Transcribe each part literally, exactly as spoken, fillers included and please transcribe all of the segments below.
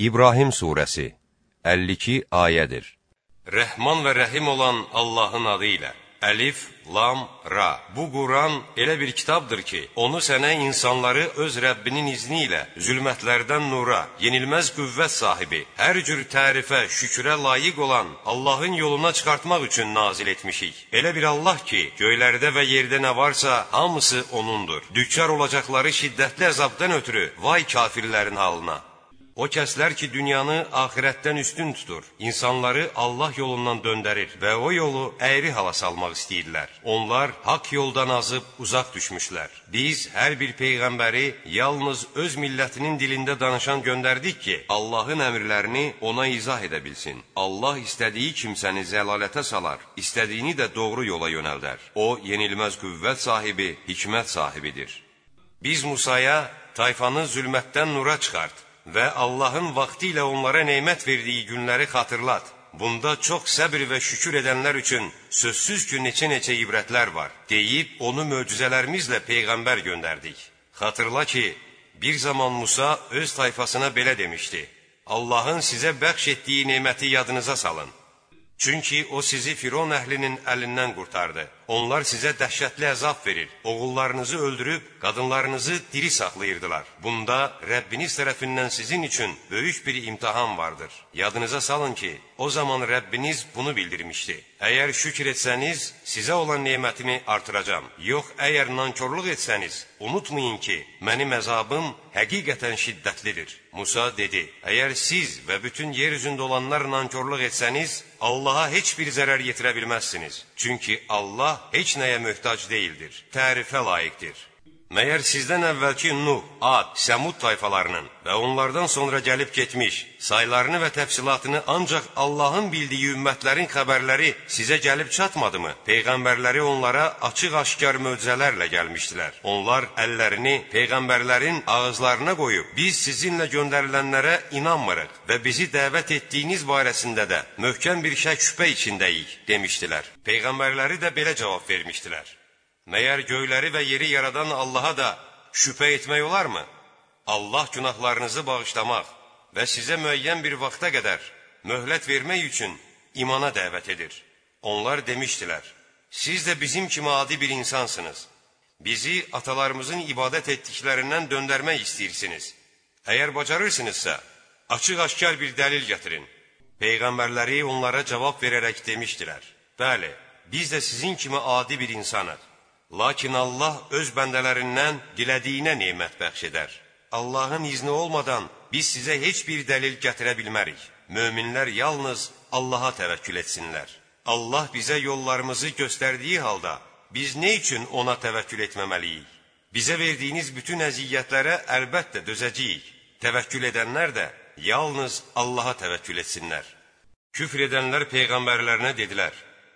İbrahim surəsi əlli iki ayədir. Rəhman və rəhim olan Allahın adı ilə. Əlif, lam, ra. Bu Quran elə bir kitabdır ki, onu sənə insanları öz Rəbbinin izni ilə zülmətlərdən nura, yenilməz qüvvət sahibi, hər cür tərifə, şükrə layiq olan Allahın yoluna çıxartmaq üçün nazil etmişik. Elə bir Allah ki, göylərdə və yerdə nə varsa hamısı O'nundur. Düçar olacaqları şiddətli əzabdan ötürü vay kafirlərin halına. O kəslər ki, dünyanı axirətdən üstün tutur, insanları Allah yolundan döndərir və o yolu əyri hala salmaq istəyirlər. Onlar haqq yoldan azıb uzaq düşmüşlər. Biz hər bir peyğəmbəri yalnız öz millətinin dilində danışan göndərdik ki, Allahın əmrlərini ona izah edə bilsin. Allah istədiyi kimsəni zəlalətə salar, istədiyini də doğru yola yönəldər. O, yenilməz qüvvət sahibi, hikmət sahibidir. Biz Musaya tayfanı zülmətdən nura çıxart və Allahın vaxtı ilə onlara neymət verdiyi günləri xatırlat. Bunda çox səbir və şükür edənlər üçün sözsüz ki, neçə-neçə ibrətlər var, deyib onu möcüzələrimizlə peyğəmbər göndərdik. Xatırla ki, bir zaman Musa öz tayfasına belə demişdi: Allahın sizə bəxş etdiyi neyməti yadınıza salın. Çünki o sizi Firon əhlinin əlindən qurtardı. Onlar sizə dəhşətli əzab verir, oğullarınızı öldürüb, qadınlarınızı diri saxlayırdılar. Bunda Rəbbiniz tərəfindən sizin üçün böyük bir imtihan vardır. Yadınıza salın ki, o zaman Rəbbiniz bunu bildirmişdi. Əgər şükür etsəniz, sizə olan nemətimi artıracam. Yox, əgər nankorluq etsəniz, unutmayın ki, mənim əzabım həqiqətən şiddətlidir. Musa dedi: Əgər siz və bütün yer üzündə olanlar nankorluq etsəniz, Allaha heç bir zərər yetirə bilməzsiniz. Çünki Allah heç nəyə möhtac deyildir, tərifə layiqdir. Məyər sizdən əvvəlki Nuh, Ad, Səmud tayfalarının və onlardan sonra gəlib getmiş, saylarını və təfsilatını ancaq Allahın bildiyi ümmətlərin xəbərləri sizə gəlib çatmadı mı? Peyğəmbərləri onlara açıq-aşkar möcüzələrlə gəlmişdilər. Onlar əllərini peyğəmbərlərin ağızlarına qoyub, biz sizinlə göndərilənlərə inanmırıq və bizi dəvət etdiyiniz barəsində də möhkəm bir şək şübhə içindəyik, demişdilər. Peyğəmbərləri də belə cavab vermişdilər: Məyər göyləri və yeri yaradan Allaha da şübhə etmək olarmı? Allah günahlarınızı bağışlamaq və sizə müəyyən bir vaxta qədər möhlət vermək üçün imana dəvət edir. Onlar demişdilər: Siz də bizim kimi adi bir insansınız. Bizi atalarımızın ibadət etdiklərindən döndərmək istəyirsiniz. Əgər bacarırsınızsa, açıq-aşkar bir dəlil gətirin. Peyğəmbərləri onlara cavab verərək demişdilər: Bəli, biz də sizin kimi adi bir insanıq. Lakin Allah öz bəndələrindən dilədiyinə nemət bəxş edər. Allahın izni olmadan biz sizə heç bir dəlil gətirə bilmərik. Möminlər yalnız Allaha təvəkkül etsinlər. Allah bizə yollarımızı göstərdiyi halda biz nə üçün ona təvəkkül etməməliyik? Bizə verdiyiniz bütün əziyyətlərə əlbəttə dözəcəyik. Təvəkkül edənlər də yalnız Allaha təvəkkül etsinlər. Küfr edənlər peyğəmbərlərinə dedilər: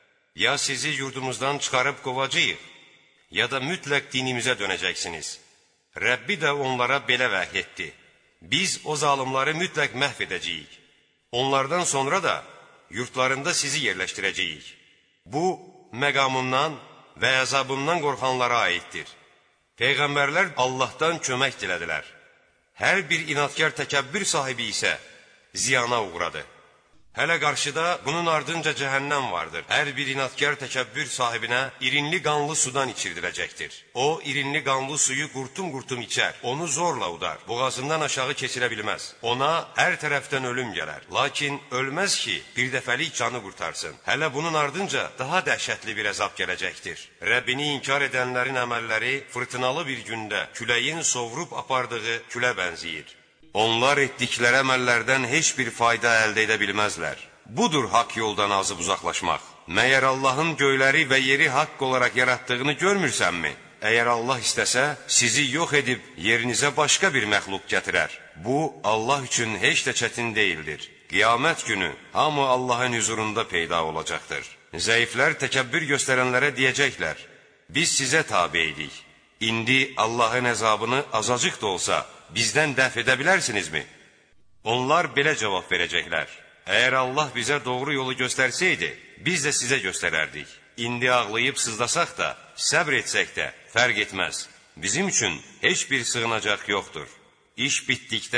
Ya sizi yurdumuzdan çıxarıb qovacağıq, ya da mütləq dinimizə dönəcəksiniz. Rəbbi də onlara belə vəhy etdi: Biz o zalimları mütləq məhv edəcəyik. Onlardan sonra da yurtlarında sizi yerləşdirəcəyik. Bu, məqamından və əzabından qorxanlara aiddir. Peyğəmbərlər Allahdan kömək dilədilər. Hər bir inadkar təkəbbür sahibi isə ziyana uğradı. Hələ qarşıda bunun ardınca cəhənnəm vardır. Hər bir inadkar təkəbbür sahibinə irinli qanlı sudan içirdiləcəkdir. O, irinli qanlı suyu qurtum-qurtum içər, onu zorla udar, boğazından aşağı keçirə bilməz. Ona hər tərəfdən ölüm gələr, lakin ölməz ki, bir dəfəlik canı qurtarsın. Hələ bunun ardınca daha dəhşətli bir əzab gələcəkdir. Rəbbini inkar edənlərin əməlləri fırtınalı bir gündə küləyin sovrub apardığı külə bənziyir. Onlar etdikləri əməllərdən heç bir fayda əldə edə bilməzlər. Budur haqq yoldan azıb uzaqlaşmaq. Məyər Allahın göyləri və yeri haqq olaraq yaratdığını görmürsənmi? Əgər Allah istəsə, sizi yox edib yerinizə başqa bir məxluq gətirər. Bu, Allah üçün heç də çətin deyildir. Qiyamət günü hamı Allahın huzurunda peyda olacaqdır. Zəiflər təkəbbür göstərənlərə deyəcəklər: Biz sizə tabe idik. İndi Allahın əzabını azacıq da olsa bizdən dəf edə bilərsinizmi? Onlar belə cavab verəcəklər: Əgər Allah bizə doğru yolu göstərsəydi, biz də sizə göstərərdik. İndi ağlayıb sızlasaq da, səbr etsək də fərq etməz. Bizim üçün heç bir sığınacaq yoxdur. İş bitdikdə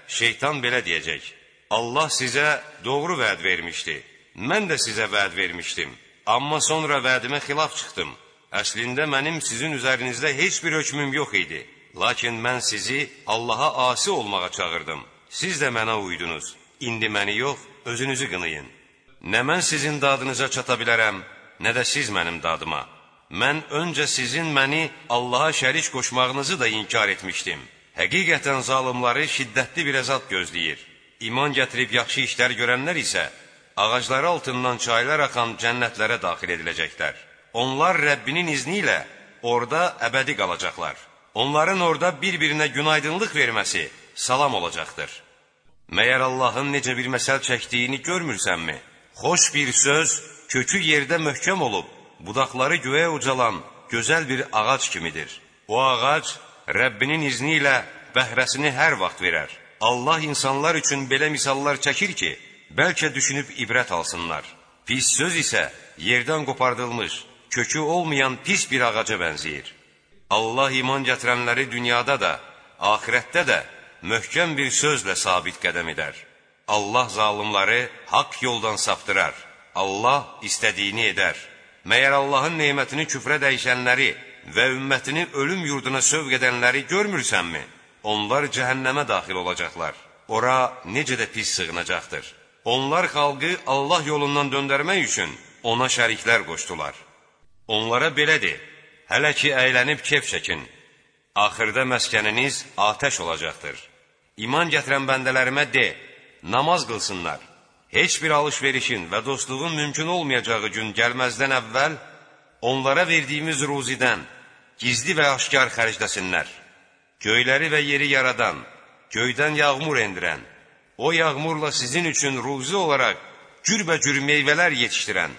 şeytan belə deyəcək: Allah sizə doğru vəd vermişdi, mən də sizə vəd vermişdim, amma sonra vədimə xilaf çıxdım. Əslində mənim sizin üzərinizdə heç bir hökmüm yox idi, lakin mən sizi Allaha asi olmağa çağırdım. Siz də mənə uydunuz, indi məni yox, özünüzü qınayın. Nə mən sizin dadınıza çata bilərəm, nə də siz mənim dadıma. Mən öncə sizin məni Allaha şərik qoşmağınızı da inkar etmişdim. Həqiqətən zalımları şiddətli bir əzab gözləyir. İman gətirib yaxşı işlər görənlər isə ağacları altından çaylar axan cənnətlərə daxil ediləcəklər. Onlar Rəbbinin izni ilə orada əbədi qalacaqlar. Onların orada bir-birinə günaydınlıq verməsi salam olacaqdır. Məyər Allahın necə bir məsəl çəkdiyini görmürsənmi? Xoş bir söz kökü yerdə möhkəm olub, budaqları göyə ucalan gözəl bir ağac kimidir. O ağac Rəbbinin izni ilə bəhrəsini hər vaxt verər. Allah insanlar üçün belə misallar çəkir ki, bəlkə düşünüb ibrət alsınlar. Pis söz isə yerdən qopardılmış, kökü olmayan pis bir ağaca bənzəyir. Allah iman gətirənləri dünyada da, axirətdə də möhkəm bir sözlə sabit qədəm edər. Allah zalımları haqq yoldan saptırar. Allah istədiyini edər. Məyər Allahın neymətini küfrə dəyişənləri və ümmətini ölüm yurduna sövq edənləri görmürsənmi? Onlar cəhənnəmə daxil olacaqlar. Ora necə də pis sığınacaqdır. Onlar xalqı Allah yolundan döndərmək üçün ona şəriklər qoşdular. Onlara belə de: hələ ki əylənib kef çəkin. Axırda məskəniniz atəş olacaqdır. İman gətirən bəndələrimə de: namaz qılsınlar. Heç bir alış-verişin və dostluğun mümkün olmayacağı gün gəlməzdən əvvəl onlara verdiyimiz ruzidən gizli və aşkar xərcləsinlər. Göyləri və yeri yaradan, göydən yağmur endirən, o yağmurla sizin üçün ruzi olaraq cürbəcür meyvələr yetişdirən,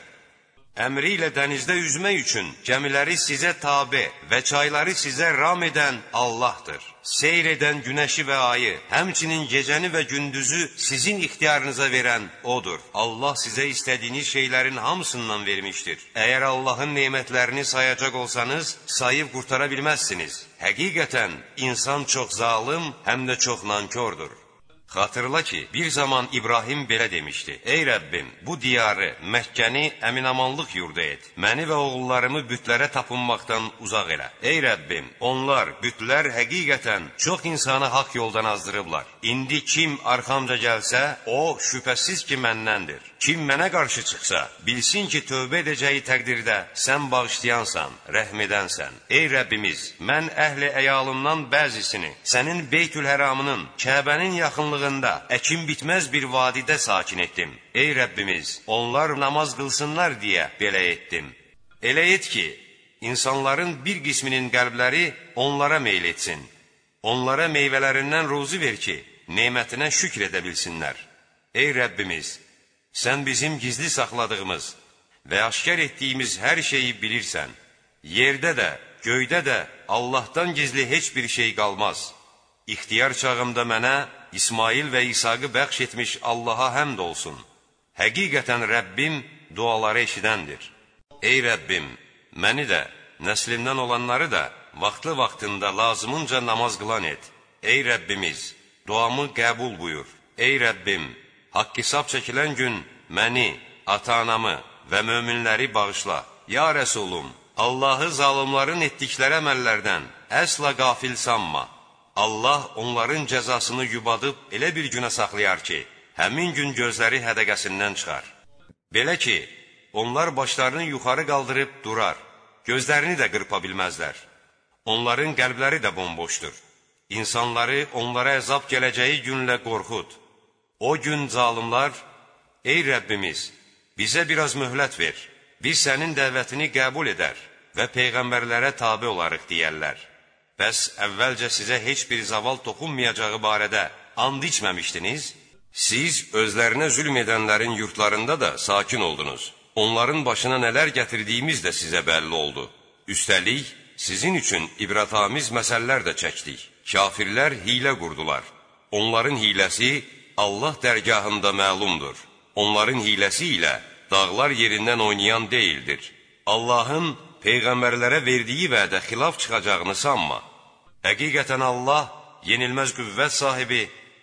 əmri ilə dənizdə üzmək üçün gəmiləri sizə tabe və çayları sizə ram edən Allahdır. Seyr edən günəşi və ayı, həmçinin gecəni və gündüzü sizin ixtiyarınıza verən O'dur. Allah sizə istədiyiniz şeylərin hamısından vermişdir. Əgər Allahın neymətlərini sayacaq olsanız, sayıb qurtara bilməzsiniz. Həqiqətən, insan çox zalım, həm də çox nankördür. Xatırla ki, bir zaman İbrahim belə demişdi: Ey Rəbbim, bu diyarı, Məkkəni əminamanlıq yurdu et. Məni və oğullarımı bütlərə tapınmaqdan uzaq elə. Ey Rəbbim, onlar, bütlər həqiqətən çox insanı haqq yoldan azdırıblar. İndi kim arxamca gəlsə, o şübhəsiz ki məndəndir. Kim mənə qarşı çıxsa, bilsin ki, tövbə edəcəyi təqdirdə sən bağışlayansan, rəhm edənsən. Ey Rəbbimiz, mən əhli əyalımdan bəzisini sənin Beytül-Həramının, Kəbənin yaxınlığında əkin bitməz bir vadidə sakin etdim. Ey Rəbbimiz, onlar namaz qılsınlar deyə belə etdim. Elə et ki, insanların bir qisminin qəlbləri onlara meyl etsin. Onlara meyvələrindən ruzi ver ki, nemətinə şükr edə bilsinlər. Ey Rəbbimiz, sən bizim gizli saxladığımız və aşkar etdiyimiz hər şeyi bilirsən. Yerdə də, göydə də Allahdan gizli heç bir şey qalmaz. İxtiyar çağımda mənə İsmail və İsaqı bəxş etmiş Allaha həmd olsun. Həqiqətən Rəbbim duaları eşidəndir. Ey Rəbbim, məni də, nəslimdən olanları da vaxtlı-vaxtında lazımınca namaz qılan et. Ey Rəbbimiz, duamı qəbul buyur. Ey Rəbbim, haqq hesab çəkilən gün məni, ata-anamı və möminləri bağışla. Ya Rəsulum, Allahı zalımların etdikləri əməllərdən əsla qafil sanma. Allah onların cəzasını yubadıb elə bir günə saxlayar ki, həmin gün gözləri hədəqəsindən çıxar. Belə ki, onlar başlarını yuxarı qaldırıb durar, gözlərini də qırpa bilməzlər. Onların qəlbləri də bomboşdur. İnsanları onlara əzab gələcəyi günlə qorxud. O gün zalımlar, ey Rəbbimiz, bizə biraz möhlət ver, biz sənin dəvətini qəbul edər və peyğəmbərlərə tabe olarıq deyərlər. Bəs əvvəlcə sizə heç bir zaval toxunmayacağı barədə and içməmişdiniz? Siz özlərinə zülm edənlərin yurtlarında da sakin oldunuz. Onların başına nələr gətirdiyimiz də sizə bəlli oldu. Üstəlik, sizin üçün ibrətamiz məsələlər də çəkdik. Kafirlər hilə qurdular. Onların hiləsi Allah dərgahında məlumdur. Onların hiləsi ilə dağlar yerindən oynayan deyildir. Allahın peyğəmbərlərə verdiyi vədə xilaf çıxacağını sanma. Həqiqətən Allah yenilməz qüvvət sahibi,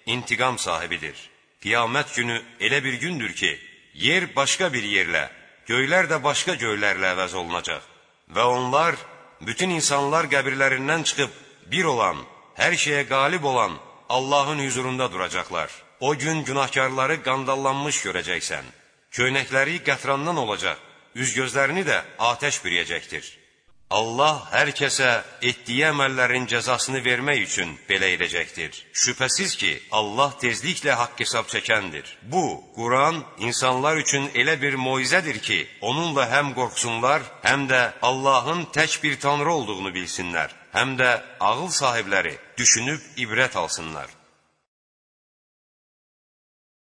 intiqam sahibidir. Qiyamət günü elə bir gündür ki, yer başqa bir yerlə, göylər də başqa göylərlə əvəz olunacaq. Və onlar, bütün insanlar qəbirlərindən çıxıb bir olan, hər şeyə qalib olan Allahın huzurunda duracaqlar. O gün günahkarları qandallanmış görəcəksən. Köynəkləri qətrandan olacaq, üz-gözlərini də atəş bürüyəcəkdir. Allah hər kəsə etdiyi əməllərin cəzasını vermək üçün belə edəcəkdir. Şübhəsiz ki, Allah tezliklə haqq hesab çəkəndir. Bu, Quran insanlar üçün elə bir moizədir ki, onunla həm qorxsunlar, həm də Allahın tək bir tanrı olduğunu bilsinlər, həm də ağıl sahibləri düşünüb ibrət alsınlar.